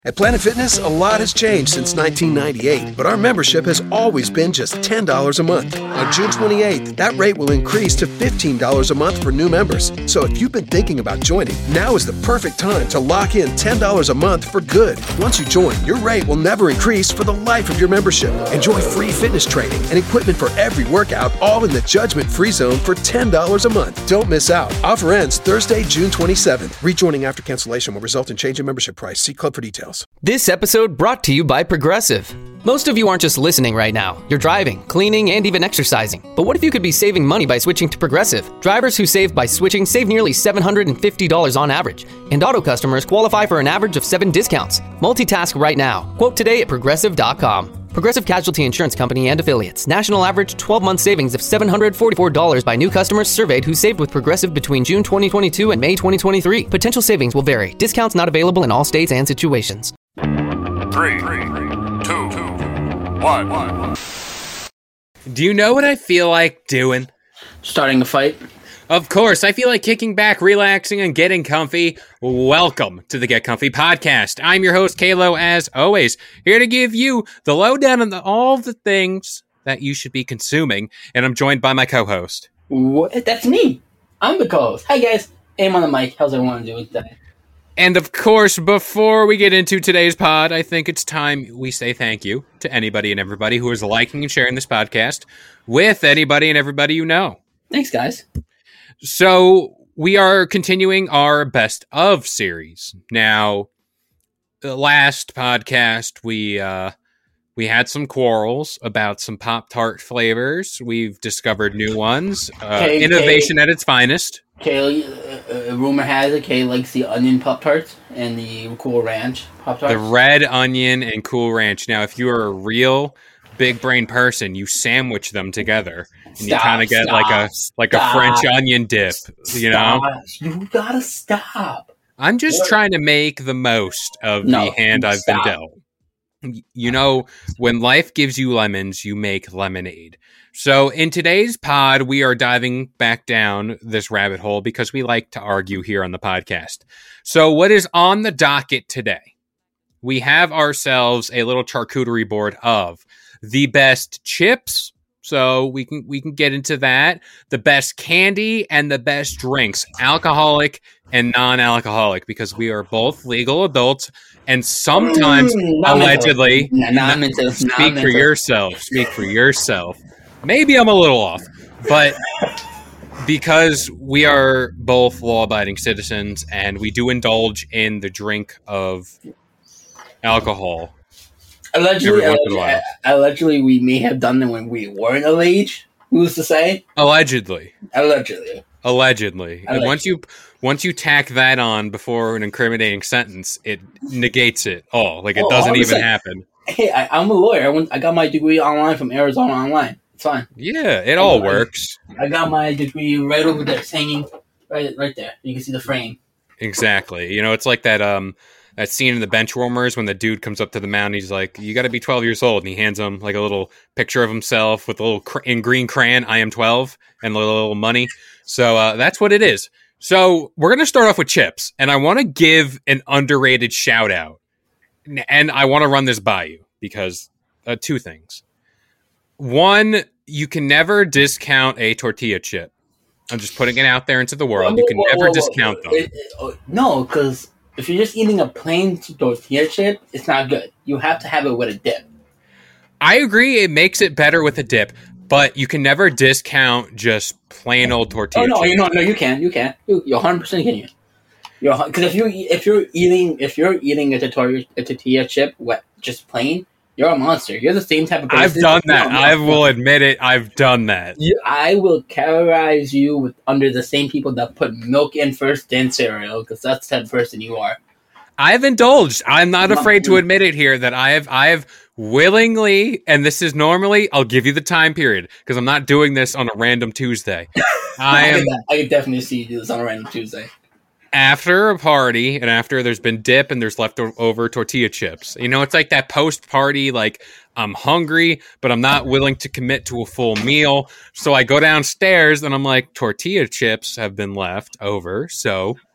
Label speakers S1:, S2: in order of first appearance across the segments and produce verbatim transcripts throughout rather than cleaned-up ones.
S1: At Planet Fitness, a lot has changed since nineteen ninety-eight, but our membership has always been just ten dollars a month. On June twenty-eighth, that rate will increase to fifteen dollars a month for new members. So if you've been thinking about joining, now is the perfect time to lock in ten dollars a month for good. Once you join, your rate will never increase for the life of your membership. Enjoy free fitness training and equipment for every workout, all in the judgment-free zone for ten dollars a month. Don't miss out. Offer ends Thursday, June twenty-seventh. Rejoining after cancellation will result in change in membership price. See club for details.
S2: This episode brought to you by Progressive. Most of you aren't just listening right now. You're driving, cleaning, and even exercising. But what if you could be saving money by switching to Progressive? Drivers who save by switching save nearly seven hundred fifty dollars on average. And auto customers qualify for an average of seven discounts. Multitask right now. Quote today at progressive dot com. Progressive Casualty Insurance Company and Affiliates. National average twelve-month savings of seven hundred forty-four dollars by new customers surveyed who saved with Progressive between June twenty twenty-two and May twenty twenty-three. Potential savings will vary. Discounts not available in all states and situations.
S3: Three, two, one.
S4: Do you know what I feel like doing?
S5: Starting a fight.
S4: Of course, I feel like kicking back, relaxing, and getting comfy. Welcome to the Get Comfy Podcast. I'm your host, Kalo, as always, here to give you the lowdown on the, all the things that you should be consuming, and I'm joined by my co-host.
S5: What? That's me. I'm the co-host. Hi, guys. Aim on the mic. How's everyone doing today?
S4: And of course, before we get into today's pod, I think it's time we say thank you to anybody and everybody who is liking and sharing this podcast with anybody and everybody you know.
S5: Thanks, guys.
S4: So we are continuing our best of series. Now, the last podcast, we uh, we had some quarrels about some Pop-Tart flavors. We've discovered new ones. Uh, Kay, innovation Kay, at its finest.
S5: Kay, uh, rumor has it Kay likes the onion Pop-Tarts and the Cool Ranch Pop-Tarts.
S4: The red onion and Cool Ranch. Now, if you are a real big brain person, you sandwich them together. And stop, you kind of get stop, like a like stop, a French onion dip, you
S5: stop.
S4: know?
S5: You gotta stop.
S4: I'm just what? trying to make the most of no, the hand I've stop. been dealt. You know, when life gives you lemons, you make lemonade. So in today's pod, we are diving back down this rabbit hole because we like to argue here on the podcast. So what is on the docket today? We have ourselves a little charcuterie board of the best chips. So we can we can get into that. The best candy and the best drinks, alcoholic and non-alcoholic, because we are both legal adults and sometimes mm, allegedly.
S5: Not, not, not into,
S4: speak
S5: not
S4: for
S5: into.
S4: yourself. Speak for yourself. Maybe I'm a little off, but because we are both law-abiding citizens and we do indulge in the drink of alcohol.
S5: Allegedly, allegedly, allegedly, we may have done them when we weren't of age. Who's to say?
S4: Allegedly.
S5: Allegedly.
S4: Allegedly. And once you once you tack that on before an incriminating sentence, it negates it all. Like it oh, doesn't even happen.
S5: Hey, I, I'm a lawyer. I, went, I got my degree online from Arizona Online. It's fine.
S4: Yeah, it all I, works.
S5: I got my degree right over there. It's hanging right, right there. You can see the frame.
S4: Exactly. You know, it's like that. Um. That scene in the Benchwarmers when the dude comes up to the mountain, he's like, you got to be twelve years old. And he hands him like a little picture of himself with a little cr- in green crayon, I am twelve, and a little, little money. So uh, that's what it is. So we're going to start off with chips. And I want to give an underrated shout out. And I want to run this by you because uh, two things. One, you can never discount a tortilla chip. I'm just putting it out there into the world. You can whoa, never whoa, discount whoa. them.
S5: It, it, no, because if you're just eating a plain tortilla chip, it's not good. You have to have it with a dip.
S4: I agree. It makes it better with a dip, but you can never discount just plain old tortilla.
S5: Oh no,
S4: chips.
S5: you know, no, you can, you can, you, you're one hundred percent can. You, because if you if you're eating if you're eating a tortilla a tortilla chip with just plain, you're a monster. You're the same type of person.
S4: I've done that. I will admit it. I've done that.
S5: You, I will categorize you with under the same people that put milk in first, then cereal, because that's the type of person you are.
S4: I've indulged. I'm not afraid to admit it here that I have I have willingly, and this is normally, I'll give you the time period, because I'm not doing this on a random Tuesday. I am.
S5: I can definitely see you do this on a random Tuesday.
S4: After a party and after there's been dip and there's leftover tortilla chips. You know, it's like that post-party, like, I'm hungry, but I'm not willing to commit to a full meal. So I go downstairs and I'm like, tortilla chips have been left over, so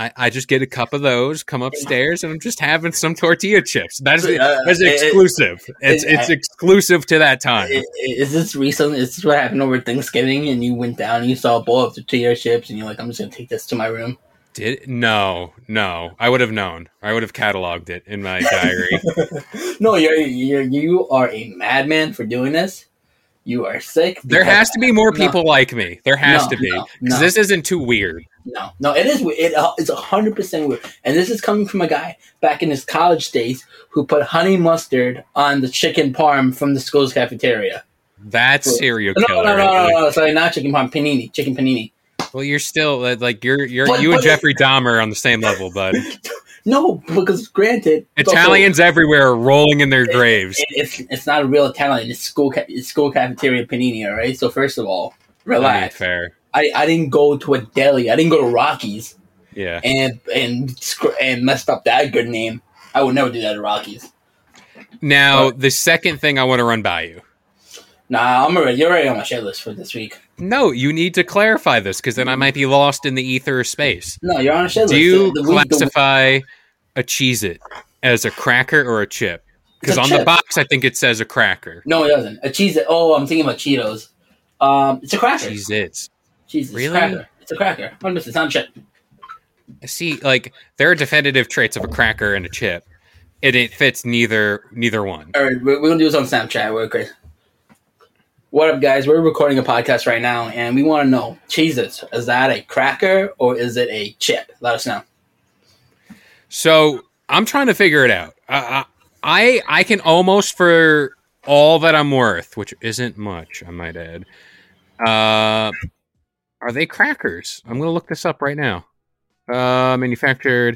S4: I, I just get a cup of those, come upstairs, and I'm just having some tortilla chips. That's
S5: Uh,
S4: that's
S5: it-
S4: exclusive. It's
S5: it-
S4: it's exclusive to that time.
S5: I- I- Is this recent? Is this what happened over Thanksgiving? And you went down and you saw a bowl of tortilla chips, and you're like, "I'm just gonna take this to my room."
S4: Did no, no. I would have known. I would have cataloged it in my diary.
S5: No, you're you're you are a madman for doing this. You are sick.
S4: There
S5: because-
S4: has to be more
S5: No.
S4: people like me. There has
S5: No,
S4: to be.
S5: no,
S4: Because
S5: no.
S4: this isn't too weird.
S5: No, no, it is. we- It, uh, it's a hundred percent weird, and this is coming from a guy back in his college days who put honey mustard on the chicken parm from the school's cafeteria.
S4: That's serial
S5: No,
S4: killer.
S5: no, no, no,
S4: right
S5: no,
S4: there.
S5: no, sorry, not chicken parm, panini, chicken panini.
S4: Well, you're still uh, like you're you're
S5: But-
S4: you
S5: but
S4: and Jeffrey Dahmer are on the same level, bud.
S5: No, because granted, it's also-
S4: Italians everywhere are rolling in their graves.
S5: it, it's it's not a real Italian. It's school ca- it's school cafeteria panini. All right. So first of all,
S4: I mean,
S5: relax.
S4: fair.
S5: I, I didn't go to a deli. I didn't go to Rockies
S4: Yeah.
S5: and and scr- and messed up that good name. I would never do that at Rockies.
S4: Now,
S5: But-
S4: the second thing I want to run by you.
S5: Nah, I'm already. You're already on my shit list for this week.
S4: No, you need to clarify this because then I might be lost in the ether of space.
S5: No, you're on a shit
S4: Do
S5: list.
S4: you
S5: The- the week- the-
S4: classify a Cheez-It as a cracker or a chip? Because
S5: It's a
S4: on the
S5: chip.
S4: box, I think it says a cracker.
S5: No, it doesn't. A cheese. Oh, I'm thinking about Cheetos. Um, it's a cracker.
S4: Cheez-Its.
S5: Cheese. It's
S4: Really?
S5: a cracker. It's a cracker. one hundred percent. It's not a chip.
S4: See, like there are definitive traits of a cracker and a chip, and it fits neither neither one.
S5: All right, we're, we're gonna do this on Snapchat. We're great. What up, guys? We're recording a podcast right now, and we want to know: Cheez-Its, is that a cracker or is it a chip? Let us know.
S4: So I'm trying to figure it out. I I, I can almost, for all that I'm worth, which isn't much, I might add. Uh, are they crackers? I'm gonna look this up right now. Uh, manufactured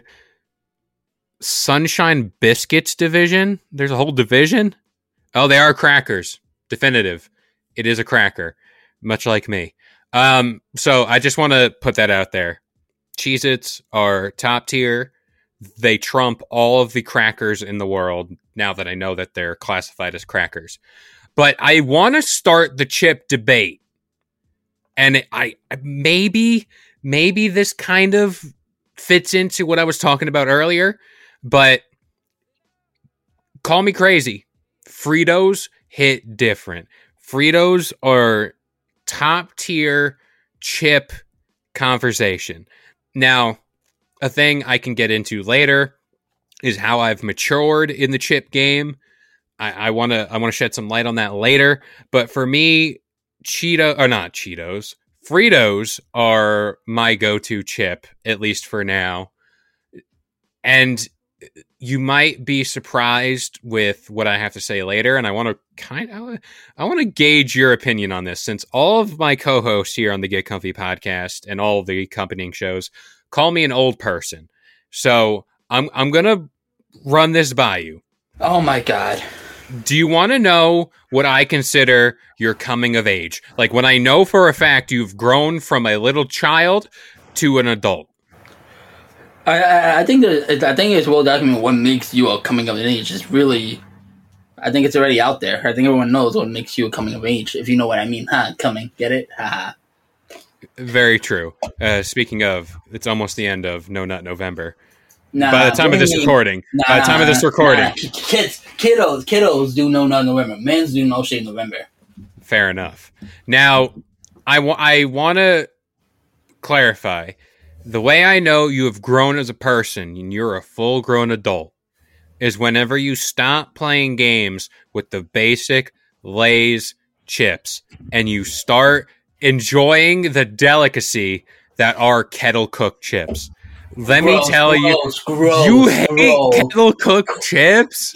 S4: Sunshine Biscuits division. There's a whole division. Oh, they are crackers. Definitive. It is a cracker, much like me. Um, so I just want to put that out there. Cheez-Its are top tier. They trump all of the crackers in the world now that I know that they're classified as crackers. But I want to start the chip debate. And it, I maybe maybe this kind of fits into what I was talking about earlier, but call me crazy. Fritos hit different. Fritos are top tier chip conversation. Now, a thing I can get into later is how I've matured in the chip game. I want to I want to shed some light on that later. But for me, Cheeto or not Cheetos, Fritos are my go-to chip, at least for now. And you might be surprised with what I have to say later, and I want to kind of I want to gauge your opinion on this, since all of my co-hosts here on the Get Comfy podcast and all of the accompanying shows call me an old person. So I'm I'm gonna run this by you.
S5: Oh my god.
S4: Do you want to know what I consider your coming of age? Like when I know for a fact you've grown from a little child to an adult.
S5: I, I I think that I think it's well documented what makes you a coming of age is really. I think it's already out there. I think everyone knows what makes you a coming of age, if you know what I mean. Ha, coming, get it? Ha ha.
S4: Very true. Uh, speaking of, it's almost the end of No Nut November.
S5: Nah,
S4: By the time
S5: what
S4: of
S5: do
S4: this
S5: you mean?
S4: recording,
S5: Nah,
S4: by the time of this recording,
S5: nah. kids, kiddos, kiddos do no nut November. Men's do no shade November.
S4: fair enough. Now, I wa- I want to clarify. The way I know you have grown as a person and you're a full-grown adult is whenever you stop playing games with the basic Lay's chips and you start enjoying the delicacy that are kettle-cooked chips. Let me
S5: Gross,
S4: tell you,
S5: gross, gross,
S4: you hate
S5: gross.
S4: kettle-cooked chips?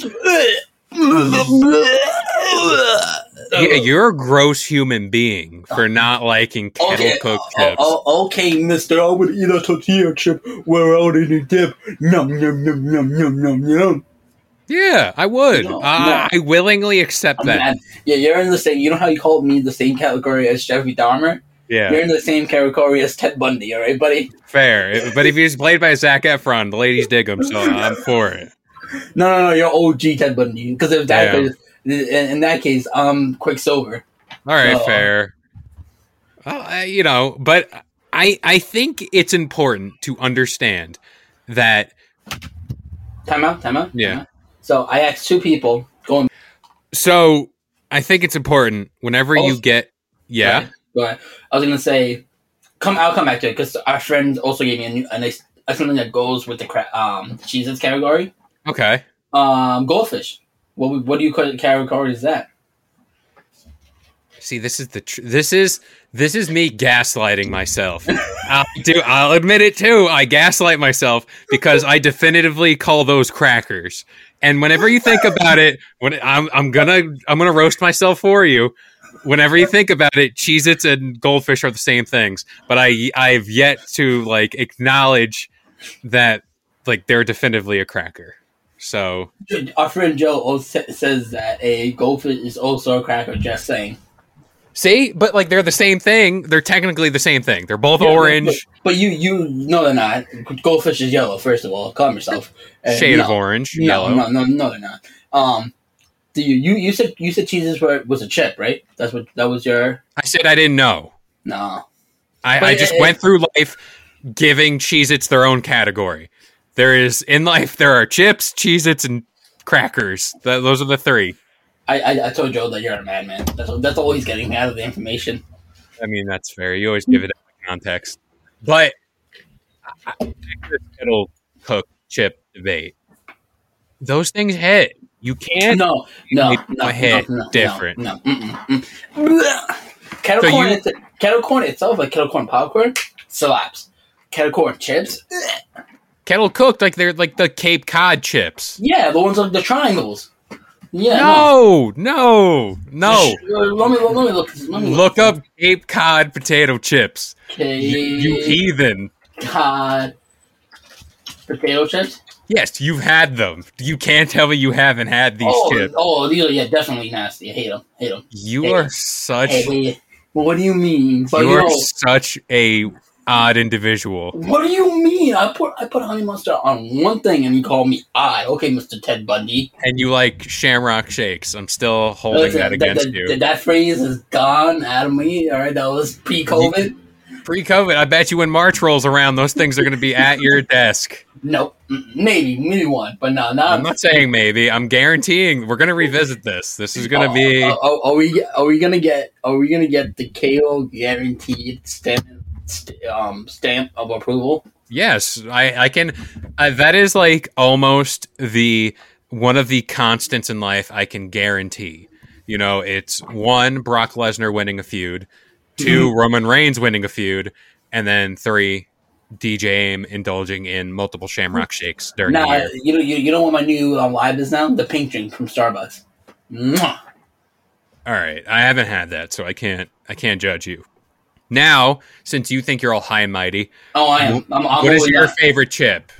S4: Yeah, you're a gross human being for not liking kettle-cooked
S5: okay,
S4: chips.
S5: oh, oh, okay, mister, I would eat a tortilla chip without any dip. Nom, nom, nom, nom, nom, nom, nom.
S4: Yeah, I would.
S5: No,
S4: uh,
S5: no.
S4: I willingly accept
S5: I'm
S4: that.
S5: mad. Yeah, you're in the same. You know how you called me the same category as Jeffrey Dahmer?
S4: Yeah,
S5: You're in the same category as Ted Bundy, all right, buddy?
S4: fair. But if he's played by Zac Efron, the ladies dig him, so I'm for it.
S5: No, no, no, you're O G Ted Bundy. Because if that
S4: Damn.
S5: is, in, in that case, um, Quicksilver.
S4: All right,
S5: So-
S4: fair. Well, uh, you know, but I, I I think it's important to understand that.
S5: Time out. Time out.
S4: Yeah.
S5: Time out. So I asked two people going.
S4: So I think it's important whenever
S5: Also,
S4: you get. Yeah.
S5: Go ahead. I was gonna say, come. I'll come back to it because our friend also gave me a, new, a nice a something that goes with the cra- um Cheez-Its category.
S4: Okay.
S5: Um, goldfish. What what do you call category is that?
S4: See, this is the tr- this is this is me gaslighting myself. I'll do. I'll admit it too. I gaslight myself because I definitively call those crackers. And whenever you think about it, when I'm I'm gonna I'm gonna roast myself for you. Whenever you think about it, Cheez-Its and goldfish are the same things. But I I've yet to like acknowledge that like they're definitively a cracker. So
S5: our friend Joe also says that a goldfish is also a cracker. Just saying.
S4: See, but like they're the same thing. They're technically the same thing. They're both
S5: Yeah,
S4: orange.
S5: But, but you, you, no, they're not. Goldfish is yellow. First of all, calm yourself. And
S4: Shade
S5: no,
S4: of orange,
S5: no,
S4: yellow.
S5: No, no, no, they're not. Um, do you, you, you said you said Cheez-Its were, was a chip, right? That's what that was your.
S4: I said I didn't know.
S5: No,
S4: I,
S5: But
S4: I
S5: it-
S4: just
S5: it-
S4: went through life giving Cheez-Its their own category. There is in life there are chips, Cheez-Its, and crackers. Th- those are the three.
S5: I, I, I told Joe that you're a madman. That's that's all he's getting out of the information.
S4: I mean, that's fair. You always give it context. But I, I, this kettle cook chip debate, those things hit. You can't.
S5: No, no,
S4: make
S5: no,
S4: a hit
S5: no, no,
S4: different.
S5: No, no. Mm-mm, mm. Kettle
S4: So
S5: corn,
S4: you-
S5: it's, kettle corn itself, like kettle corn popcorn, slaps. Kettle corn chips,
S4: Kettle cooked like they're like the Cape Cod chips.
S5: yeah, the ones like the triangles. Yeah,
S4: No, no, no.
S5: Let me let me look. Let me
S4: Look up Cape Cod potato chips.
S5: Cape
S4: You, you heathen.
S5: Cod potato chips.
S4: Yes, you've had them. You can't tell me you haven't had these
S5: oh,
S4: chips.
S5: oh, these are yeah, definitely nasty. I hate them. Hate them.
S4: You
S5: Hey.
S4: are such.
S5: Hey, wait. Well, what do you mean? But
S4: You
S5: you
S4: are
S5: know,
S4: such a odd individual.
S5: what do you mean? I put I put honey mustard on one thing, and you call me odd. Okay, Mister Ted Bundy.
S4: And you like Shamrock Shakes. I'm still holding
S5: Listen,
S4: that against
S5: that,
S4: you.
S5: That, that phrase is gone out of me. All right, that was pre-COVID.
S4: Pre-COVID, I bet you when March rolls around, those things are going to be at your desk.
S5: Nope, Mm, maybe maybe one, but no, not.
S4: I'm not saying maybe. I'm guaranteeing we're going to revisit this. This is going to
S5: Oh,
S4: be.
S5: oh, oh, are we? Are we gonna get? Are we gonna get the K O guaranteed stamp, st- um, stamp of approval?
S4: Yes, I, I can. Uh, that is like almost the one of the constants in life I can guarantee. You know, it's one, Brock Lesnar winning a feud, two, Roman Reigns winning a feud, and then three, D J Aim indulging in multiple Shamrock Shakes during
S5: Nah,
S4: the year.
S5: you know, you, you know what my new um, live is now? The pink drink from Starbucks. Mwah.
S4: All right, I haven't had that, so I can't. I can't judge you. Now, since you think you're all high and mighty,
S5: Oh, I am. I'm, I'm
S4: what is
S5: always
S4: your
S5: not-
S4: favorite chip?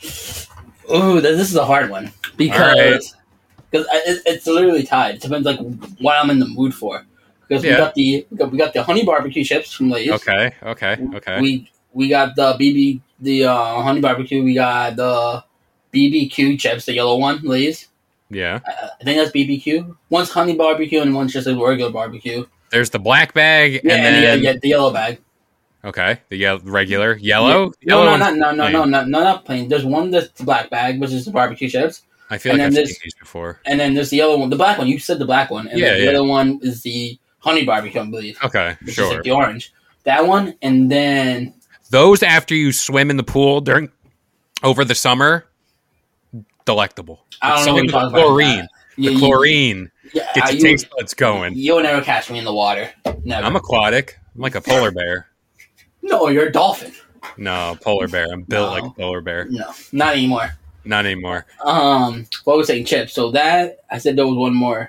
S5: Ooh, th- this is a hard one
S4: All right.
S5: because because it, it's literally tied. It depends like what I'm in the mood for. Because
S4: Yeah.
S5: we got the we got, we got the honey barbecue chips from Lay's.
S4: Okay, okay, okay.
S5: We we got the B B the uh, honey barbecue. We got the B B Q chips, the yellow one, Lay's.
S4: Yeah.
S5: I, I think that's B B Q. One's honey barbecue and one's just a regular barbecue.
S4: There's the black bag,
S5: Yeah,
S4: and
S5: and,
S4: then
S5: the, yeah, the yellow bag.
S4: okay, the ye- regular yellow.
S5: Yeah.
S4: Yellow
S5: No, no,
S4: one's
S5: no, no, no,
S4: plain.
S5: no, no, no, not plain. There's one that's the black bag, which is the barbecue chips.
S4: I feel
S5: and
S4: like I've
S5: then
S4: seen
S5: there's-
S4: these before.
S5: And then there's the yellow one, the black one. You said the black one, and
S4: Yeah,
S5: then the
S4: yeah.
S5: other one is the honey barbecue, I believe.
S4: Okay,
S5: Which is
S4: sure.
S5: like the orange. That one, and then
S4: Those after you swim in the pool during over the summer, delectable.
S5: I
S4: It's
S5: don't know what
S4: something
S5: you're
S4: with
S5: talking about.
S4: chlorine.
S5: Yeah,
S4: The
S5: you-
S4: chlorine
S5: yeah,
S4: gets
S5: uh,
S4: your
S5: you,
S4: taste buds going.
S5: You'll never catch me in the water. Never.
S4: I'm aquatic. I'm like a polar bear.
S5: no, you're a dolphin.
S4: No, polar bear. I'm built
S5: No.
S4: like a polar bear.
S5: No, not anymore.
S4: Not anymore.
S5: Um, what was I saying? Chips. So that I said there was one more.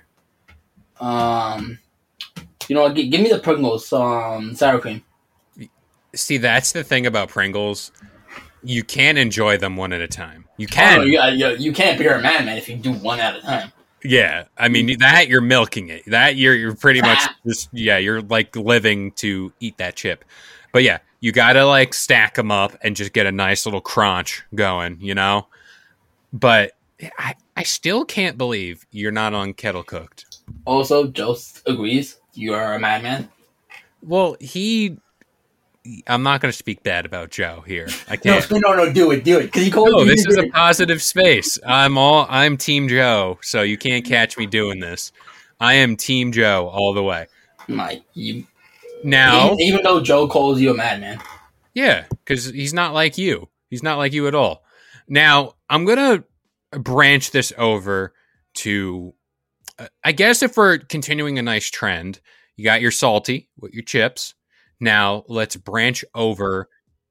S5: Um, you know what? G- give me the Pringles um sour cream.
S4: See, that's the thing about Pringles. You can't enjoy them one at a time. You
S5: Oh,
S4: can.
S5: no, you, you, you can't be a madman if you do one at a time.
S4: Yeah, I mean that you're milking it. That you're you're pretty much just yeah, you're like living to eat that chip. But yeah, you got to like stack them up and just get a nice little crunch going, you know? But I I still can't believe you're not on kettle cooked.
S5: Also, Joe agrees. You are a madman.
S4: Well, he I'm not going to speak bad about Joe here. I can't.
S5: No, no, no, do it, do it. Because he called.
S4: No, this is a positive space. I'm all. I'm Team Joe, so you can't catch me doing this. I am Team Joe all the way.
S5: Mike, you.
S4: Now,
S5: even, even though Joe calls you a madman.
S4: Yeah, because he's not like you. He's not like you at all. Now, I'm gonna branch this over to. Uh, I guess if we're continuing a nice trend, you got your salty with your chips. Now let's branch over.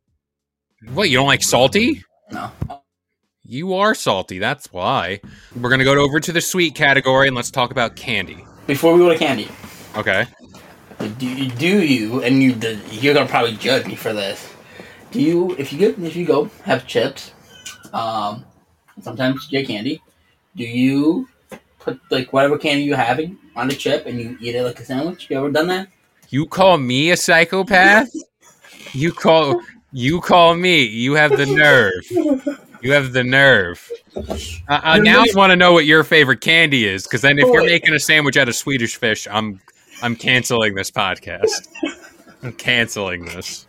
S4: What, you don't like salty?
S5: No.
S4: You are salty. That's why. We're going to go over to the sweet category and let's talk about candy.
S5: Before we go to candy.
S4: Okay.
S5: Do you, do you and you, you're going to probably judge me for this. Do you, if you get, if you go have chips, um, sometimes you get candy, do you put like whatever candy you're having on the chip and you eat it like a sandwich? You ever done that?
S4: You call me a psychopath? You call you call me. You have the nerve. You have the nerve. Uh, uh, now I want to know what your favorite candy is, because then if you're making a sandwich out of Swedish fish, I'm I'm canceling this podcast. I'm canceling this.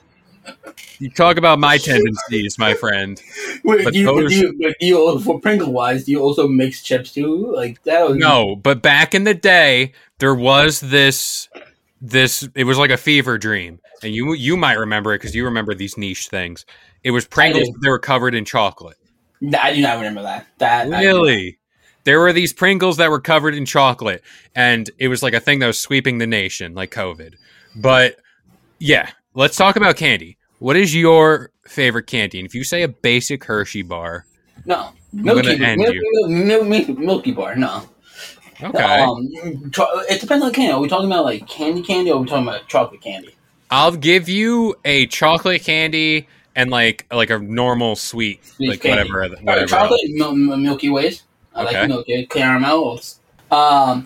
S4: You talk about my tendencies, my friend.
S5: Wait,
S4: but
S5: do you,
S4: those...
S5: do you, do you also, for Pringle wise, do you also mix chips too? Like that? Was...
S4: No, but back in the day, there was this. This it was like a fever dream, and you you might remember it because you remember these niche things. It was Pringles, but they were covered in chocolate.
S5: I do not remember that. That
S4: really, there were these Pringles that were covered in chocolate, and it was like a thing that was sweeping the nation, like COVID. But yeah, let's talk about candy. What is your favorite candy? And if you say a basic Hershey bar,
S5: no, Milky, milky, milky, milky, milky bar, no.
S4: Okay.
S5: Um, it depends on candy. Are we talking about like candy candy or are we talking about chocolate candy?
S4: I'll give you a chocolate candy and like like a normal sweet, sweet like candy. whatever. whatever
S5: right, chocolate mil- Milky Ways. I okay. like Milky caramel. Um,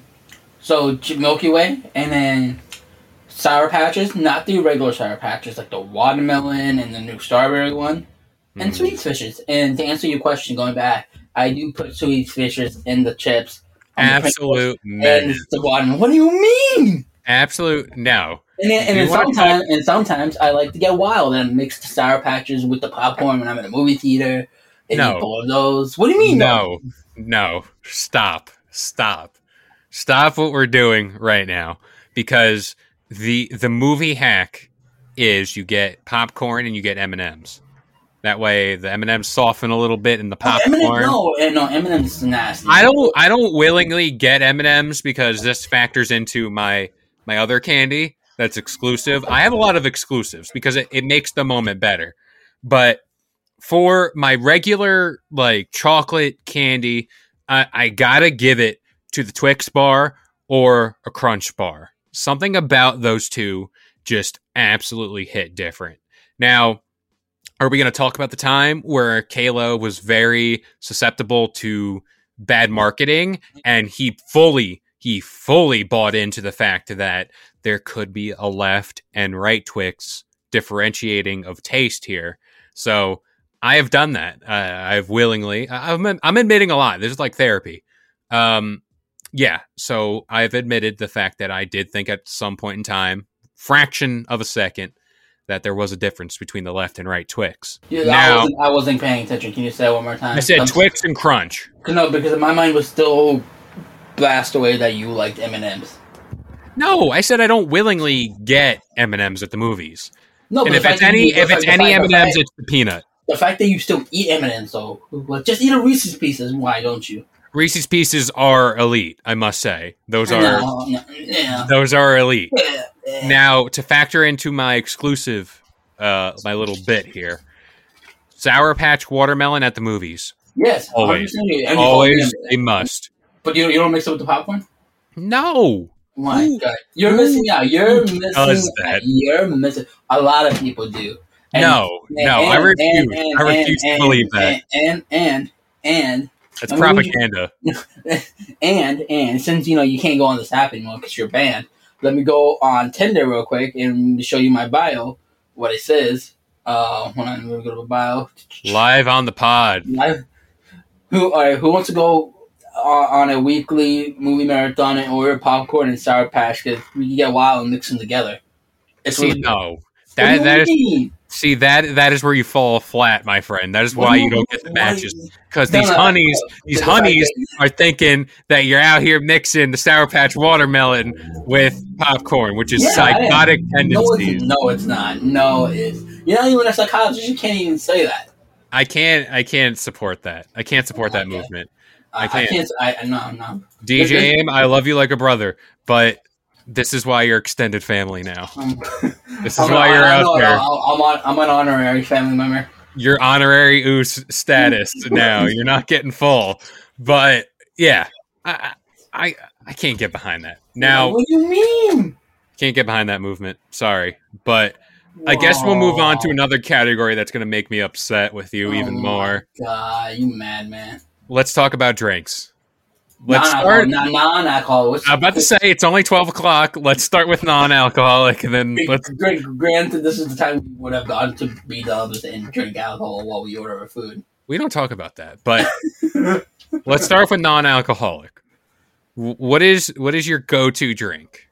S5: so Milky Way and then Sour Patches, not the regular Sour Patches, like the watermelon and the new strawberry one, and mm. Sweet Fishes. And to answer your question, going back, I do put Sweet Fishes in the chips.
S4: Absolute
S5: and the bottom. What do you mean?
S4: Absolute no.
S5: And then, and then sometimes, talk- and sometimes I like to get wild and mix the Sour Patches with the popcorn when I'm in a movie theater. And
S4: no,
S5: eat all of those. What do you mean?
S4: No, no, no. Stop, stop, stop! What we're doing right now, because the the movie hack is you get popcorn and you get M and M's. That way, the M and M's soften a little bit in the popcorn.
S5: Oh, M and M, no, no, M and M's is nasty.
S4: I don't, I don't willingly get M and M's because this factors into my my other candy that's exclusive. I have a lot of exclusives because it, it makes the moment better. But for my regular like chocolate candy, I, I gotta give it to the Twix bar or a Crunch bar. Something about those two just absolutely hit different. Now, are we going to talk about the time where Kalo was very susceptible to bad marketing and he fully, he fully bought into the fact that there could be a left and right Twix differentiating of taste here? So I have done that. Uh, I've willingly, I'm, I'm admitting a lot. This is like therapy. Um, yeah. So I've admitted the fact that I did think at some point in time, fraction of a second, that there was a difference between the left and right Twix.
S5: Yeah,
S4: now,
S5: I, wasn't, I wasn't paying attention. Can you say it one more time?
S4: I said
S5: I'm,
S4: Twix and Crunch.
S5: No, because my mind was still blast away that you liked M and M's.
S4: No, I said I don't willingly get M and M's at the movies.
S5: No,
S4: and
S5: but
S4: if it's any, if it's any M and M's, it's the peanut.
S5: The fact that you still eat M and M's, though, well, just eat a Reese's Pieces. Why don't you?
S4: Reese's Pieces are elite, I must say. Those are
S5: no, no, yeah.
S4: those are elite.
S5: Yeah, yeah.
S4: Now, to factor into my exclusive, uh, my little bit here, Sour Patch watermelon at the movies.
S5: Yes,
S4: always, always a must.
S5: But you you don't mix it with the popcorn?
S4: No.
S5: My Ooh. God, you're Ooh. missing out. You're Ooh. missing out. You're missing. A lot of people do.
S4: And, no, and, no, and, I refuse. And, and, I refuse and, to believe that.
S5: And and and.
S4: That's I mean, propaganda.
S5: and and since you know you can't go on this app anymore because you're banned, let me go on Tinder real quick and show you my bio. What it says. Uh, hold on, let me go to the bio.
S4: Live on the pod.
S5: Live. Who all right, who wants to go on, on a weekly movie marathon and order popcorn and Sour Patch because we can get wild and mix them together.
S4: It's See, really no, That that is see that that is where you fall flat, my friend. That is why you don't get the matches because these honeys, these honeys are thinking that you're out here mixing the Sour Patch watermelon with popcorn, which is yeah, psychotic tendencies.
S5: No, no, it's not. No, it's you're not even a psychologist. You can't even say that.
S4: I can't. I can't support that. I can't support that okay. movement. I can't. I can't
S5: I, no, no.
S4: D J Aim, I love you like a brother, but this is why you're extended family now. Um, this is I'm why you're out know, there.
S5: I'm on. I'm an honorary family member.
S4: You're honorary oos status now. You're not getting full, but yeah, I, I, I can't get behind that. Now,
S5: what do you mean?
S4: Can't get behind that movement. Sorry, but Whoa. I guess we'll move on to another category that's going to make me upset with you oh even more.
S5: God, you mad man.
S4: Let's talk about drinks. Let's start
S5: non-alcoholic.
S4: I'm about to say it's only twelve o'clock. Let's start with non-alcoholic, and then let's.
S5: Granted, this is the time we would have gone to B-dubs and drink alcohol while we order our food.
S4: We don't talk about that, but let's start with non-alcoholic. What is what is your go-to drink?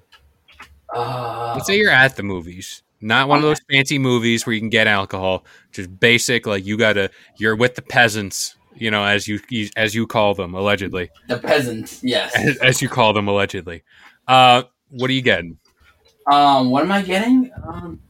S5: Uh,
S4: let's say you're at the movies, not one of those fancy movies where you can get alcohol. Just basic, like you gotta. You're with the peasants. You know, as you as you call them, allegedly.
S5: The peasants, yes.
S4: As, as you call them, allegedly. Uh, what are you getting?
S5: Um, what am I getting? Um,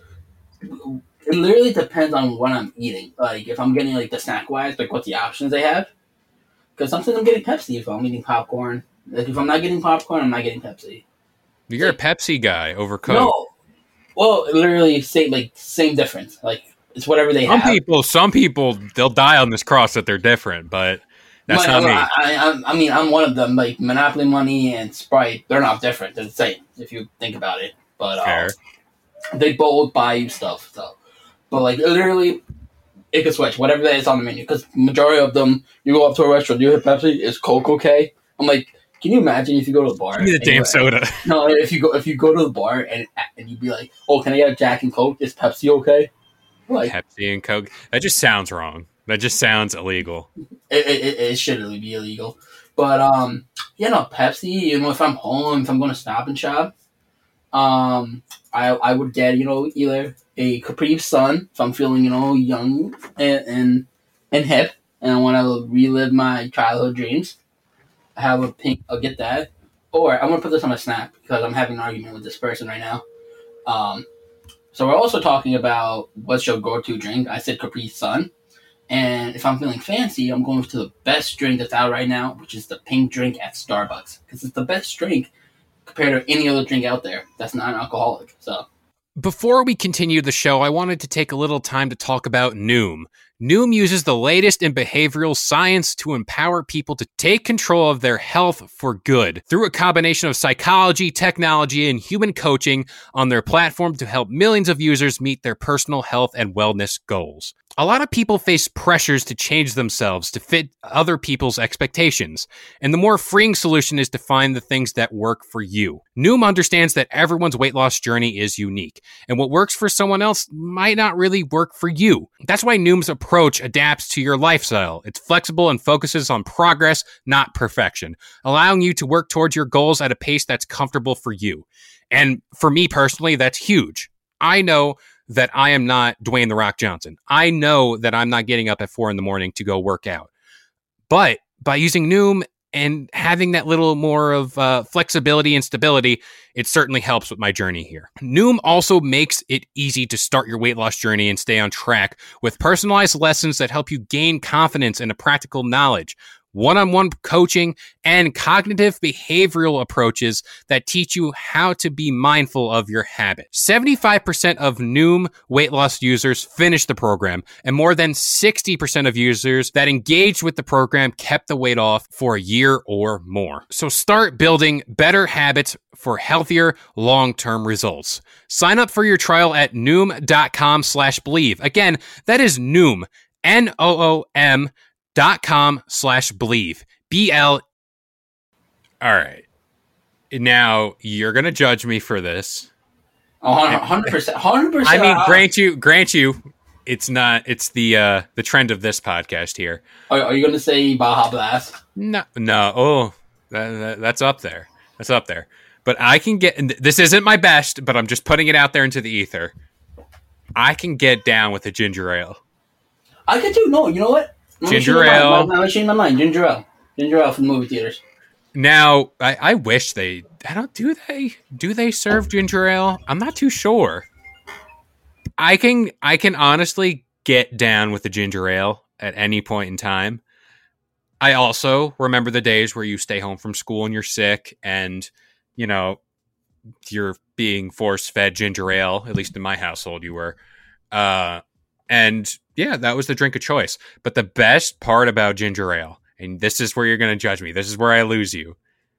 S5: it literally depends on what I'm eating. Like, if I'm getting, like, the snack-wise, like, what the options they have. Because sometimes I'm getting Pepsi if I'm eating popcorn. Like, if I'm not getting popcorn, I'm not getting Pepsi.
S4: You're like, a Pepsi guy over Coke.
S5: No. Well, literally, same, like, same difference. Like, it's whatever they
S4: some
S5: have. Some
S4: people, some people, they'll die on this cross that they're different, but that's but, not
S5: I,
S4: me.
S5: I, I, I mean, I'm one of them. Like Monopoly Money and Sprite, they're not different. They're the same if you think about it. But uh, they both buy you stuff. So, but like literally, it could switch whatever that is on the menu. Because majority of them, you go up to a restaurant, you hit Pepsi, it's Coke okay? I'm like, can you imagine if you go to the bar?
S4: Give me the damn soda.
S5: No, if you go if you go to the bar and and you'd be like, oh, can I get a Jack and Coke? Is Pepsi okay?
S4: Like, Pepsi and Coke. That just sounds wrong. That just sounds illegal.
S5: It, it, it should really be illegal. But, um, yeah, no, Pepsi, you know, if I'm home, if I'm going to Stop and Shop, um, I I would get, you know, either a Capri Sun, if I'm feeling, you know, young and and, and hip, and I want to relive my childhood dreams. I have a pink, I'll get that. Or I'm going to put this on a snap because I'm having an argument with this person right now. Um, So we're also talking about what's your go-to drink. I said Capri Sun. And if I'm feeling fancy, I'm going to the best drink that's out right now, which is the pink drink at Starbucks. Because it's the best drink compared to any other drink out there that's non-alcoholic. So,
S4: before we continue the show, I wanted to take a little time to talk about Noom. Noom uses the latest in behavioral science to empower people to take control of their health for good through a combination of psychology, technology, and human coaching on their platform to help millions of users meet their personal health and wellness goals. A lot of people face pressures to change themselves to fit other people's expectations, and the more freeing solution is to find the things that work for you. Noom understands that everyone's weight loss journey is unique, and what works for someone else might not really work for you. That's why Noom's approach adapts to your lifestyle. It's flexible and focuses on progress, not perfection, allowing you to work towards your goals at a pace that's comfortable for you. And for me personally, that's huge. I know that I am not Dwayne The Rock Johnson. I know that I'm not getting up at four in the morning to go work out. But by using Noom and having that little more of uh, flexibility and stability, it certainly helps with my journey here. Noom also makes it easy to start your weight loss journey and stay on track with personalized lessons that help you gain confidence and a practical knowledge, one-on-one coaching, and cognitive behavioral approaches that teach you how to be mindful of your habits. seventy-five percent of Noom weight loss users finished the program, and more than sixty percent of users that engaged with the program kept the weight off for a year or more. So start building better habits for healthier long-term results. Sign up for your trial at noom.com slash believe. Again, that is Noom, N O O M dot com slash believe. B L. All right. Now, you're going to judge me for this.
S5: Oh, one hundred percent. one hundred percent.
S4: I mean, grant you, grant you, it's not, it's the uh, the trend of this podcast here.
S5: Are, are you going to say Baja Blast?
S4: No, no. Oh, that, that, that's up there. That's up there. But I can get, this isn't my best, but I'm just putting it out there into the ether. I can get down with a ginger ale.
S5: I could too. No, you know what?
S4: Ginger ale.
S5: I'm not changing my mind. Ginger ale. Ginger ale from the movie theaters.
S4: Now, I, I wish they. I don't. Do they? Do they serve ginger ale? I'm not too sure. I can. I can honestly get down with the ginger ale at any point in time. I also remember the days where you stay home from school and you're sick, and you know you're being force fed ginger ale. At least in my household, you were. Uh, and yeah, that was the drink of choice. But the best part about ginger ale. And this is where you're going to judge me. This is where I lose you.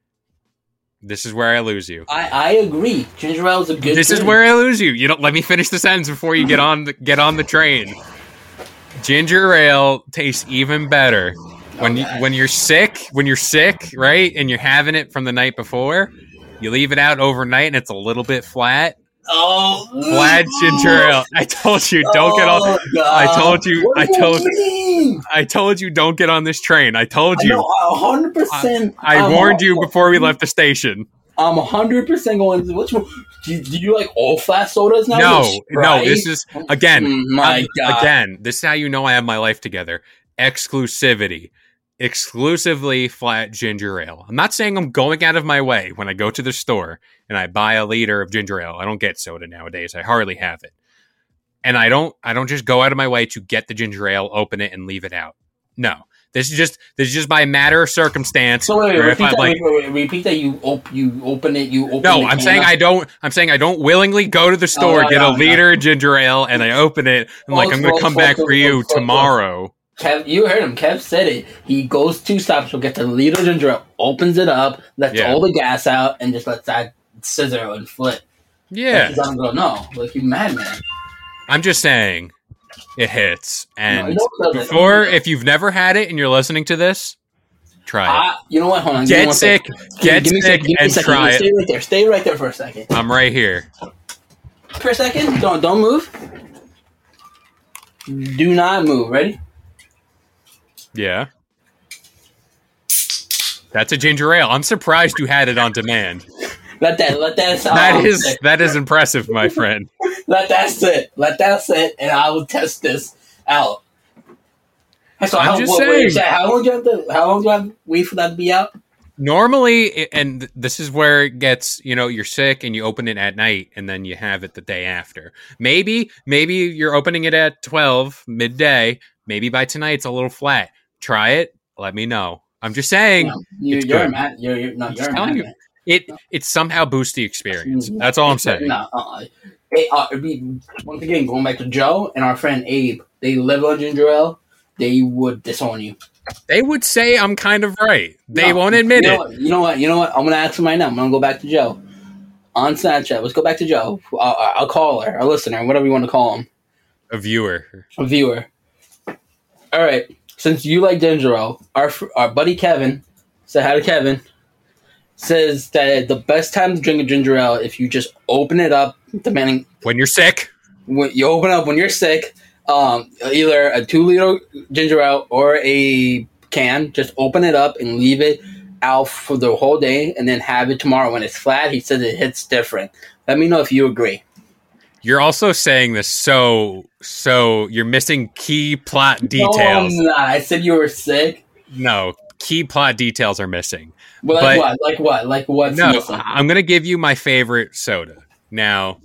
S4: This is where I lose you.
S5: I, I agree. Ginger ale is a good.
S4: This drink. is where I lose you. You don't let me finish the sentence before you get on the, get on the train. Ginger ale tastes even better when you, when you're sick. When you're sick, right, and you're having it from the night before. You leave it out overnight, and it's a little bit flat.
S5: Oh,
S4: flat ginger ale. I told you don't
S5: oh,
S4: get on. God. I told you.
S5: What
S4: I told.
S5: You
S4: I told you don't get on this train. I told you.
S5: A hundred percent.
S4: I, I warned you before we left the station.
S5: I'm a hundred percent going. Which one? Do, do you like all flat sodas now?
S4: No, no. This is again.
S5: Oh, my God.
S4: Again, this is how you know I have my life together. Exclusivity. Exclusively flat ginger ale. I'm not saying I'm going out of my way when I go to the store and I buy a liter of ginger ale. I don't get soda nowadays. I hardly have it. And I don't I don't just go out of my way to get the ginger ale, open it, and leave it out. No. This is just this is just by matter of circumstance.
S5: So wait, wait, repeat, that,
S4: like,
S5: wait, wait, repeat that you op- you open it, you open
S4: no,
S5: it.
S4: No, I'm saying up. I don't I'm saying I don't willingly go to the store, oh, get no, a liter no. of ginger ale, and I open it, and like I'm gonna come back for you tomorrow.
S5: Kev, you heard him. Kev said it. He goes two stops, he'll get the liter of ginger ale, opens it up, lets yeah. all the gas out, and just lets that scissor and flip.
S4: Yeah.
S5: Like, I'm going, no, like you madman.
S4: I'm just saying it hits. And no, before, if you've never had it and you're listening to this, try it.
S5: Uh, you know what? Hold on.
S4: Get sick, get
S5: give me,
S4: sick,
S5: give me
S4: and try
S5: stay
S4: it.
S5: Stay right there. Stay right there for a second.
S4: I'm right here.
S5: For a second. Don't don't move. Do not move. Ready?
S4: Yeah. That's a ginger ale. I'm surprised you had it on demand.
S5: Let that let that sound.
S4: That is sit. That is impressive, my friend.
S5: Let that sit. Let that sit, and I will test this out. So
S4: I'm
S5: how,
S4: just
S5: what,
S4: saying.
S5: Wait, how long do you have to? How long do you have to wait for that to be out?
S4: Normally, and this is where it gets, you know, you're sick and you open it at night and then you have it the day after. Maybe, maybe you're opening it at twelve midday. Maybe by tonight it's a little flat. Try it. Let me know. I'm just saying.
S5: No, you,
S4: it's
S5: you're
S4: good.
S5: a man. You're, you're no.
S4: I'm
S5: You're a
S4: telling
S5: man.
S4: You, it
S5: no.
S4: it somehow boosts the experience. That's all I'm saying.
S5: No. Uh, hey, uh, be, once again, going back to Joe and our friend Abe, they live on ginger ale. They would disown you.
S4: They would say I'm kind of right. They
S5: no,
S4: won't admit
S5: you know
S4: it.
S5: What, you know what? You know what? I'm going to ask him right now. I'm going to go back to Joe. On Snapchat. Let's go back to Joe. I'll, I'll call her, a listener, whatever you want to call him.
S4: A viewer.
S5: A viewer. All right. Since you like ginger ale, our, our buddy Kevin, say hi to Kevin, says that the best time to drink a ginger ale if you just open it up, demanding...
S4: When you're sick.
S5: When you open up when you're sick... Um, either a two liter ginger ale or a can. Just open it up and leave it out for the whole day, and then have it tomorrow when it's flat. He says it hits different. Let me know if you agree.
S4: You're also saying this so so you're missing key plot details.
S5: No, I'm not. I said you were sick.
S4: No, key plot details are missing.
S5: Well, like but, what? Like what? Like what's
S4: no,
S5: missing?
S4: I'm gonna give you my favorite soda now.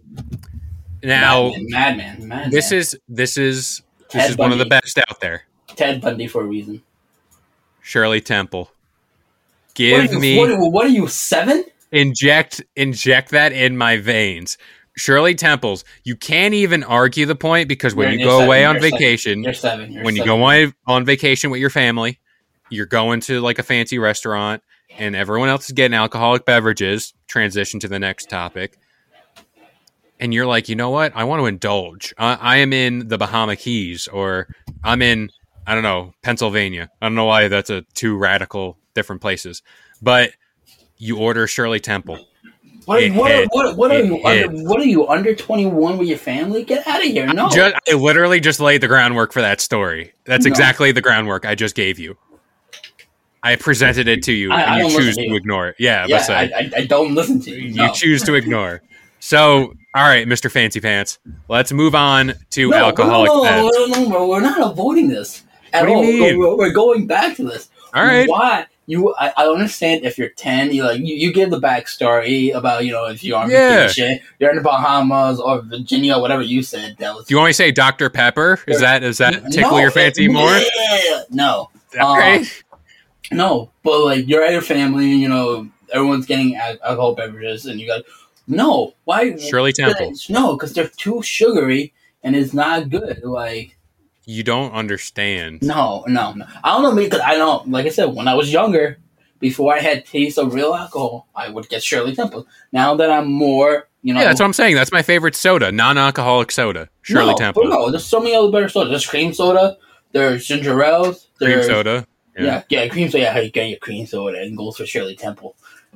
S4: Now,
S5: Madman, Madman, Madman.
S4: This is this is
S5: Ted
S4: this is
S5: Bundy.
S4: One of the best out there.
S5: Ted Bundy for a reason.
S4: Shirley Temple. Give
S5: what you,
S4: me
S5: what, what are you seven?
S4: Inject inject that in my veins. Shirley Temples. You can't even argue the point because when you're, you go seven, away on vacation,
S5: seven. You're seven. You're
S4: when
S5: seven.
S4: you go away on vacation with your family, you're going to like a fancy restaurant, and everyone else is getting alcoholic beverages. Transition to the next topic. And you're like, you know what? I want to indulge. I, I am in the Bahama Keys, or I'm in, I don't know, Pennsylvania. I don't know why that's a two radical different places. But you order Shirley Temple.
S5: What, what, hit, what, what are you? Under, what are you under twenty-one with your family? Get out of here! No,
S4: just, I literally just laid the groundwork for that story. That's no. exactly the groundwork I just gave you. I presented it to you,
S5: I,
S4: and
S5: I
S4: you choose to,
S5: to you.
S4: ignore it. Yeah,
S5: yeah
S4: but
S5: I, I, I don't listen to you.
S4: You
S5: no.
S4: choose to ignore. So, all right, Mister Fancy Pants, let's move on to
S5: no,
S4: alcoholic
S5: no,
S4: bevs.
S5: no, no, no, we're not avoiding this at
S4: What do you
S5: all.
S4: mean?
S5: We're, we're going back to this.
S4: All right.
S5: Why? You, I, I understand if you're ten, you like you, you give the backstory about you know if you're on
S4: Yeah.
S5: vacation, you're in the Bahamas or Virginia, whatever you said. Dallas.
S4: Do you want me to say Doctor Pepper? Is that does that tickle
S5: no,
S4: your fancy
S5: it,
S4: more?
S5: Yeah, no,
S4: All
S5: uh,
S4: right.
S5: no. But like you're at your family, you know, everyone's getting al- alcohol beverages, and you got no. Why
S4: Shirley Temple.
S5: No, because they're too sugary and it's not good. Like.
S4: You don't understand.
S5: No, no, no. I don't know me because I don't. Like I said, when I was younger, before I had taste of real alcohol, I would get Shirley Temple. Now that I'm more, you know,
S4: Yeah, that's what I'm saying. That's my favorite soda, non-alcoholic soda, Shirley
S5: no,
S4: Temple.
S5: but no, there's so many other better sodas. There's cream soda. There's ginger ales.
S4: Cream
S5: There's,
S4: soda.
S5: Yeah. yeah, yeah, cream soda. Yeah, how you get your cream soda and goes for Shirley Temple.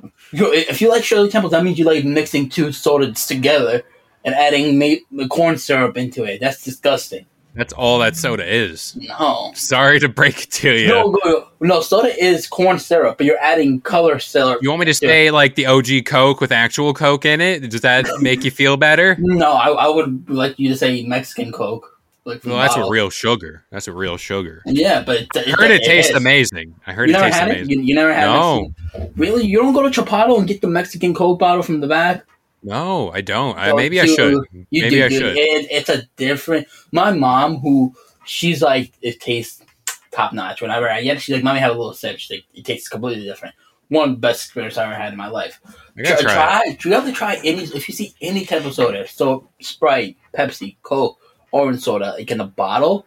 S5: If you like Shirley Temple, that means you like mixing two sodas together and adding ma- corn syrup into it. That's disgusting.
S4: That's all that soda is.
S5: No.
S4: Sorry to break it to you.
S5: No, no, no, soda is corn syrup, but you're adding color syrup.
S4: You want me to say like the O G Coke with actual Coke in it? Does that make you feel better?
S5: No, I, I would like you to say Mexican Coke. Like
S4: Well, that's a real sugar. That's a real sugar.
S5: Yeah, but it,
S4: I heard it, it tastes
S5: is.
S4: amazing. I heard
S5: you
S4: it
S5: never
S4: tastes
S5: had
S4: amazing.
S5: It? You, you never had
S4: no.
S5: Mexican? Really? You don't go to Chapato and get the Mexican Coke bottle from the back?
S4: No, I don't. I,
S5: So
S4: maybe
S5: you,
S4: I should.
S5: You
S4: maybe
S5: do,
S4: I
S5: dude.
S4: should.
S5: It, it's a different. My mom, who she's like, it tastes top notch. Whenever I get it, she's like, "Mommy, have a little sip." She's like, it tastes completely different. One of the best experience I ever had in my life.
S4: I gotta
S5: try,
S4: try
S5: try you have to try any. If you see any type of soda, so Sprite, Pepsi, Coke, orange soda, like in a bottle,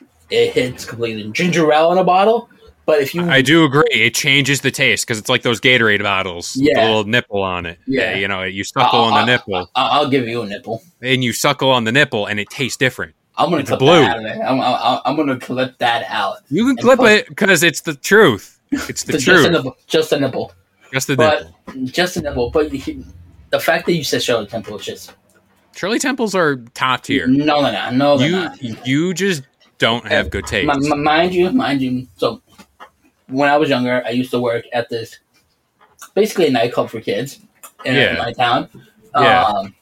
S5: it hits completely. Ginger ale in a bottle. But if you,
S4: I do agree. It changes the taste because it's like those Gatorade bottles with
S5: Yeah.
S4: a little nipple on it.
S5: Yeah.
S4: you know, you suckle
S5: I'll,
S4: on the
S5: I'll,
S4: nipple,
S5: I'll, I'll give you a nipple.
S4: and you suckle on the nipple, and it tastes different.
S5: I'm gonna
S4: It's
S5: clip
S4: blue.
S5: that out of it. I'm, I'm, I'm gonna clip that out.
S4: You can
S5: And
S4: clip
S5: put-
S4: it because it's the truth. It's the
S5: just
S4: truth.
S5: a nipple. Just a nipple.
S4: Just the
S5: But
S4: nipple.
S5: just a nipple. But he, the fact that you said Shirley Temple is just
S4: Shirley Temples are top tier.
S5: no, they're not. No, they're
S4: You
S5: not.
S4: you just don't have good taste.
S5: M- m- mind you, mind you. So when I was younger, I used to work at this basically a nightclub for kids in
S4: Yeah.
S5: my town.
S4: Yeah.
S5: Um,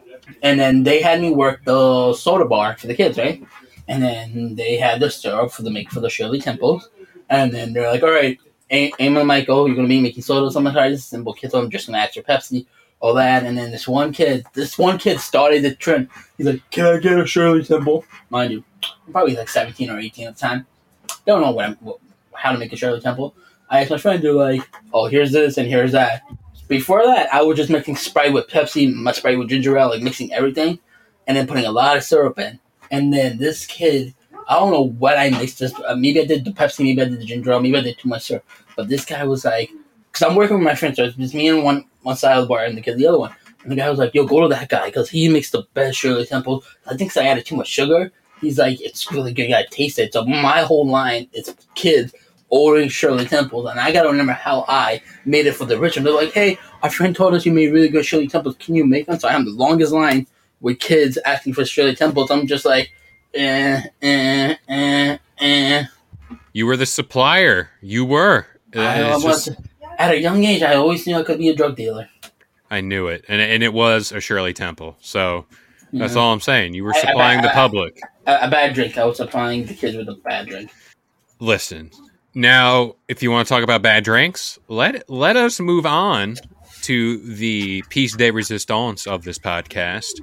S5: and then they had me work the soda bar for the kids, right? And then they had the syrup for the make for the Shirley Temples. And then they're like, all right, A- Eamon and Michael, you're going to be making sodas. I'm going to try this simple kid, so I'm just going to ask for Pepsi, all that. And then this one kid, this one kid started the trend. He's like, can I get a Shirley Temple? Mind you, I'm probably like seventeen or eighteen at the time. Don't know what I'm, what, how to make a Shirley Temple. I asked my friend, they're like, oh, here's this and here's that. Before that, I was just mixing Sprite with Pepsi, my Sprite with ginger ale, like mixing everything, and then putting a lot of syrup in. And then this kid, I don't know what I mixed. This, uh, maybe I did the Pepsi, maybe I did the ginger ale, maybe I did too much syrup. But this guy was like, because I'm working with my friend, so it's just me and one one side of the bar and the kid the other one. And the guy was like, yo, go to that guy, because he makes the best Shirley Temple. I think 'cause I added too much sugar. He's like, it's really good, you gotta taste it. So my whole line is kids ordering Shirley Temples, and I gotta remember how I made it for the rich. And they're like, hey, our friend told us you made really good Shirley Temples. Can you make them? So I have the longest line with kids asking for Shirley Temples. I'm just like, eh, eh, eh, eh.
S4: You were the supplier. You were. Uh,
S5: I
S4: it's
S5: was,
S4: just-
S5: at a young age, I always knew I could be a drug dealer.
S4: I knew it, and and it was a Shirley Temple. So that's
S5: Yeah.
S4: all I'm saying. You were
S5: I- I-
S4: supplying the
S5: I-
S4: public.
S5: A, a bad drink. I was supplying the kids with a bad drink.
S4: Listen, now if you want to talk about bad drinks, let let us move on to the piece de resistance of this podcast.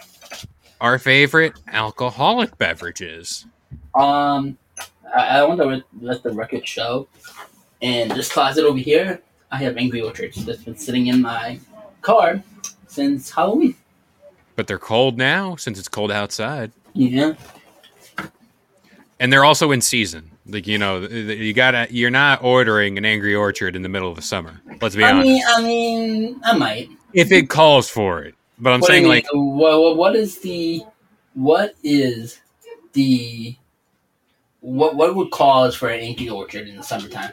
S4: Our favorite alcoholic beverages.
S5: Um, I, I want to let, let the record show. In this closet over here, I have Angry Orchards that's been sitting in my car since Halloween.
S4: But they're cold now since it's cold outside.
S5: Yeah.
S4: And they're also in season. Like, you know, you gotta, you're not ordering an Angry Orchard in the middle of the summer. Let's be
S5: I
S4: honest.
S5: mean, I mean, I might.
S4: If it calls for it. But I'm
S5: What do
S4: saying,
S5: you
S4: like,
S5: mean? what, what is the, what is the, what what would cause for an Angry Orchard in the summertime?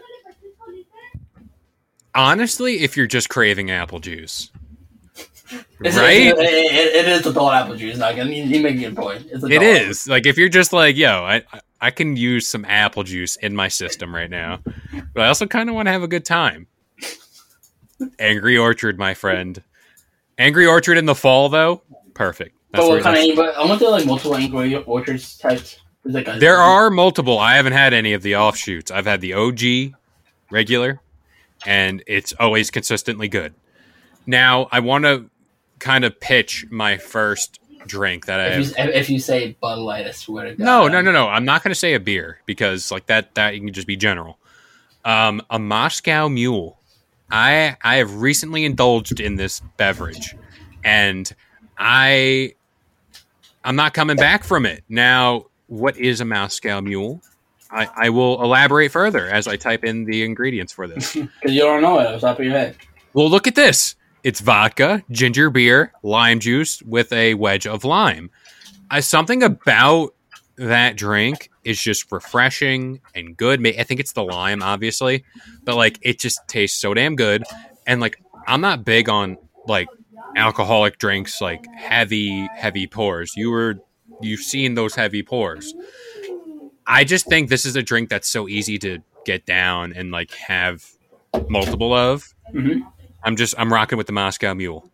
S4: honestly, if you're just craving apple juice.
S5: It's,
S4: Right?
S5: It, it, it is adult apple juice. Like, I mean, you make a good point. It's adult
S4: It
S5: apple
S4: is. Like, if you're just like, yo, I I can use some apple juice in my system right now. But I also kind of want to have a good time. Angry Orchard, my friend. Angry Orchard in the fall, though, perfect. That's
S5: but what
S4: where,
S5: kind
S4: that's,
S5: of? But I went to like multiple Angry Orchards types. Like a,
S4: there are multiple. I haven't had any of the offshoots. I've had the O G regular, and it's always consistently good. Now, I want to kind of pitch my first drink that I
S5: if
S4: have.
S5: You, if you say Bud Light, I swear to God.
S4: No, no, no, no. I'm not going to say a beer because like that, that you can just be general. Um, a Moscow Mule. I I have recently indulged in this beverage, and I I'm not coming back from it. Now, what is a Moscow Mule? I, I will elaborate further as I type in the ingredients for this.
S5: Because you don't know it off the top of your head.
S4: Well, look at this. It's vodka, ginger beer, lime juice with a wedge of lime. Uh, something about that drink is just refreshing and good. I think it's the lime, obviously, but like it just tastes so damn good. And like I'm not big on like alcoholic drinks, like heavy, heavy pours. You were you've seen those heavy pours. I just think this is a drink that's so easy to get down and like have multiple of.
S5: Mm-hmm.
S4: I'm just I'm rocking with the Moscow Mule.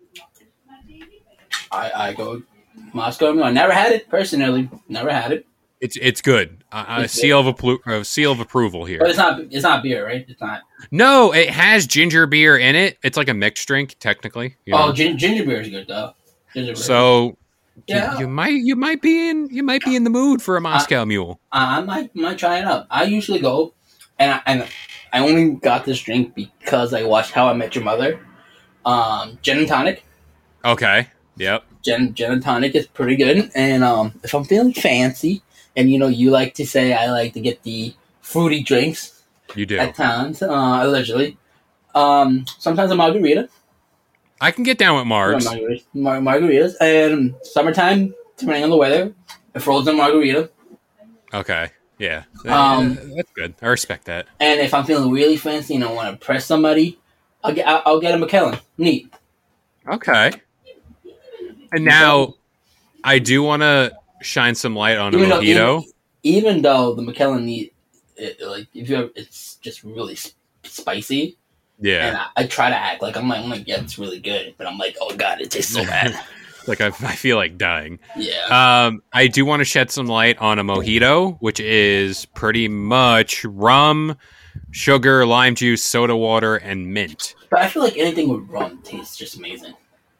S5: I, I go Moscow Mule. I never had it personally. Never had it.
S4: It's it's good. Uh,
S5: It's
S4: a seal of appro- a seal of approval here.
S5: But it's not. It's not beer, right? It's not.
S4: No, it has ginger beer in it. It's like a mixed drink, technically. You know?
S5: Oh, gin- ginger beer is good though. Ginger beer.
S4: So
S5: yeah,
S4: you, you might you might be in you might be in the mood for a Moscow
S5: uh,
S4: Mule.
S5: I might might try it out. I usually go, and I, and I only got this drink because I watched How I Met Your Mother. Um, gin and tonic.
S4: Okay. Yep.
S5: Gin gin and tonic is pretty good, and um, if I'm feeling fancy, and you know you like to say I like to get the fruity drinks.
S4: You do
S5: at times, uh, allegedly. Um, sometimes a margarita.
S4: I can get down with Margs.
S5: Margaritas. Mar- margaritas. And summertime, depending on the weather, a frozen margarita.
S4: Okay. Yeah.
S5: Um,
S4: That's good. I respect that.
S5: And if I'm feeling really fancy and I want to impress somebody, I'll get, I'll, I'll get a McKellen. Neat.
S4: Okay. And now, I do want to shine some light on a
S5: Even though,
S4: mojito.
S5: even, even though the McKellen neat, it, like if you have, it's just really sp- spicy.
S4: Yeah.
S5: And I, I try to act like I'm like, I'm like, yeah, it's really good, but I'm like, oh god, it tastes so bad.
S4: Like I, I feel like dying.
S5: Yeah.
S4: Um, I do want to shed some light on a mojito, which is pretty much rum, sugar, lime juice, soda water, and mint.
S5: But I feel like anything with rum tastes just amazing.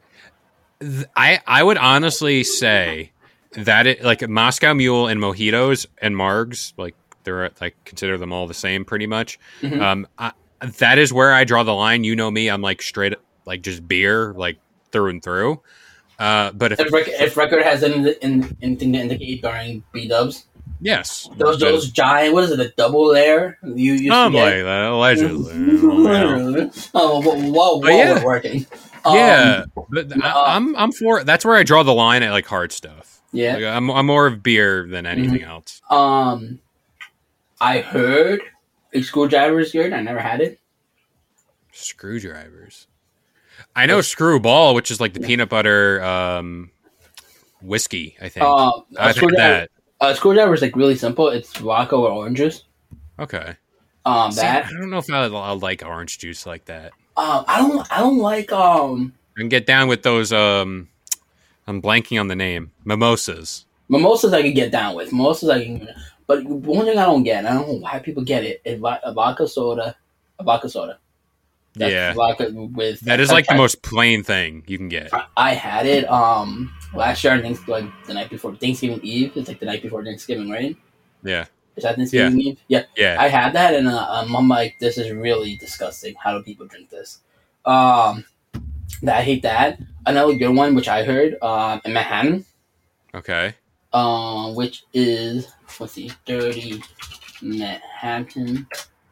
S4: I I would honestly say that it like Moscow Mule and mojitos and margs, like they're like consider them all the same pretty much.
S5: Mm-hmm.
S4: Um, I, that is where I draw the line. You know me, I'm like straight like just beer, like through and through. Uh, but if
S5: if, rec- if record has any, in, anything to indicate during B Dubs,
S4: yes,
S5: those those giant, what is it, a double layer? You used
S4: I'm
S5: to
S4: like
S5: get?
S4: that allegedly.
S5: Oh, while, while, while
S4: yeah.
S5: we're working, um,
S4: Yeah, but I, I'm I'm for that's where I draw the line at like hard stuff.
S5: Yeah,
S4: like, I'm I'm more of beer than anything
S5: mm-hmm.
S4: else.
S5: Um, I heard a screwdriver is good. I never had it.
S4: Screwdrivers. I know Screwball, which is like the peanut butter um, whiskey. I think
S5: Uh,
S4: I've had that.
S5: A screwdriver is like really simple. It's vodka or orange juice.
S4: Okay.
S5: Um,
S4: See,
S5: that
S4: I don't know if I I like orange juice like that.
S5: Um, I don't. I don't like. Um,
S4: I can get down with those. Um, I'm blanking on the name. Mimosas.
S5: Mimosas I can get down with. Mimosas I can. But one thing I don't get, and I don't know why people get it, is a vodka soda. A vodka soda. That's
S4: yeah.
S5: Vodka with.
S4: That is like the most plain thing you can get.
S5: I, I had it um last year. I think like the night before Thanksgiving Eve. It's like the night before Thanksgiving, right?
S4: Yeah.
S5: Is that Thanksgiving
S4: yeah.
S5: Eve? Yeah.
S4: Yeah.
S5: I had that, and uh, um, I'm like, this is really disgusting. How do people drink this? Um, that I hate that. Another good one, which I heard, um, in Manhattan.
S4: Okay.
S5: Um, which is let's see, Dirty Manhattan.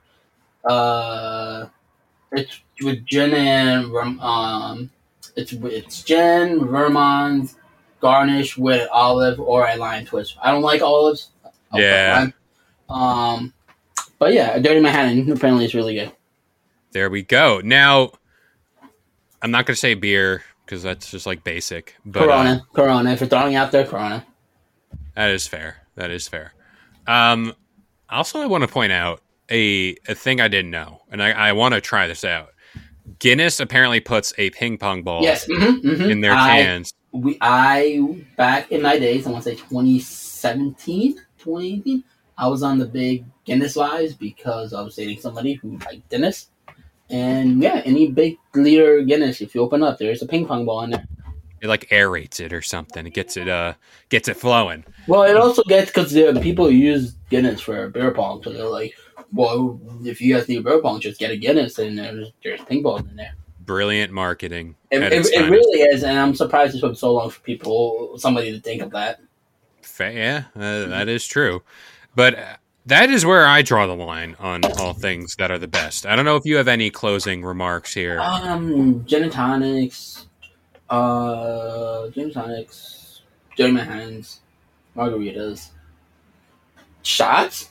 S5: Uh, it's with gin and um, it's it's gin, vermouth, garnished with olive or a lime twist. I don't like olives. I'll
S4: yeah.
S5: Um, but yeah, Dirty Manhattan apparently is really good.
S4: There we go. Now, I'm not going to say beer because that's just like basic. But,
S5: Corona,
S4: uh,
S5: Corona. If you're throwing out there, Corona.
S4: That is fair. That is fair. Um, also, I want to point out a, a thing I didn't know, and I, I want to try this out. Guinness apparently puts a ping pong ball
S5: yes, mm-hmm, mm-hmm.
S4: in their
S5: I,
S4: cans.
S5: We, I, back in my days, I want to say twenty seventeen, twenty eighteen, I was on the big Guinness lives because I was dating somebody who liked Guinness. And yeah, any big liter Guinness, if you open up, there's a ping pong ball in there.
S4: It like aerates it or something. It gets it, uh, gets it flowing.
S5: Well, it also gets because the people use Guinness for beer pong, so they're like, well, if you guys need a beer pong, just get a Guinness, and there's, there's ping pong in there.
S4: Brilliant marketing.
S5: It, it, it really is, and I'm surprised it took so long for people, somebody to think of that.
S4: Yeah, uh, that is true. But uh, that is where I draw the line on all things that are the best. I don't know if you have any closing remarks here.
S5: Um, gin and tonics, uh, gin and tonics, dirty Manhattans, margaritas, shots.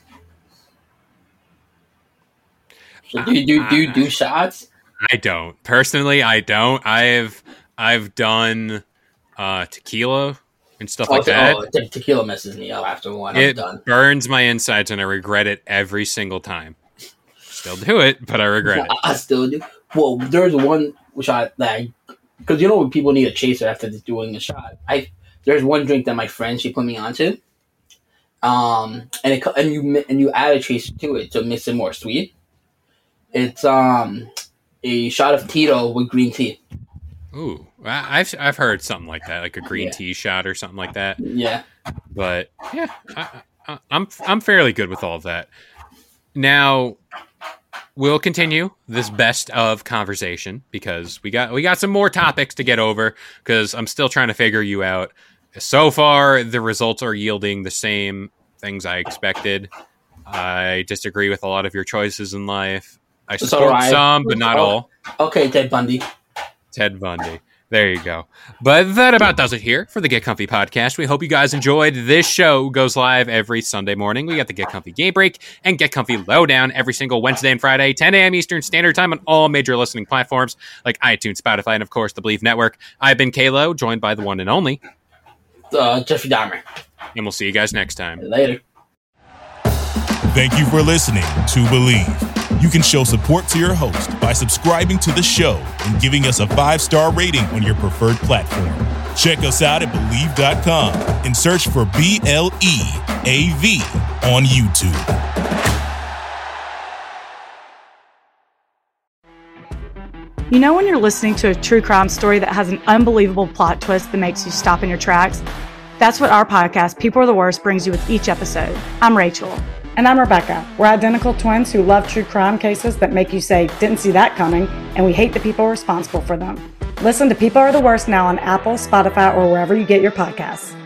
S5: So do you do, do you do shots?
S4: I don't. Personally, I don't. I've I've done uh, tequila and stuff oh, like that.
S5: Oh, te- tequila messes me up after one. I'm
S4: it
S5: done.
S4: burns my insides, and I regret it every single time. Still do it, but I regret
S5: well,
S4: it.
S5: I still do. Well, there's one shot that because you know when people need a chaser after doing a shot. I there's one drink that my friend she put me onto. Um, and it and you and you add a chaser to it to make it more sweet. It's um. a shot of Tito with green tea.
S4: Ooh, I've I've heard something like that, like a green
S5: yeah.
S4: tea shot or something like that.
S5: Yeah,
S4: but yeah, I, I, I'm I'm fairly good with all of that. Now we'll continue this best of conversation because we got we got some more topics to get over because I'm still trying to figure you out. So far, the results are yielding the same things I expected. I disagree with a lot of your choices in life. I support right. some, but not
S5: oh,
S4: all.
S5: Okay, Ted Bundy.
S4: Ted Bundy. There you go. But that about does it here for the Get Comfy podcast. We hope you guys enjoyed. This show goes live every Sunday morning. We got the Get Comfy Game Break and Get Comfy Lowdown every single Wednesday and Friday, ten a.m. Eastern Standard Time on all major listening platforms like iTunes, Spotify, and of course the Believe Network. I've been Kalo, joined by the one and only
S5: uh, Jeffrey Dahmer.
S4: And we'll see you guys next time.
S5: Later.
S6: Thank you for listening to Believe. You can show support to your host by subscribing to the show and giving us a five-star rating on your preferred platform. Check us out at Believe dot com and search for B L E A V on YouTube.
S7: You know when you're listening to a true crime story that has an unbelievable plot twist that makes you stop in your tracks? That's what our podcast, People Are the Worst, brings you with each episode. I'm Rachel.
S8: And I'm Rebecca. We're identical twins who love true crime cases that make you say, didn't see that coming, and we hate the people responsible for them. Listen to People Are the Worst now on Apple, Spotify, or wherever you get your podcasts.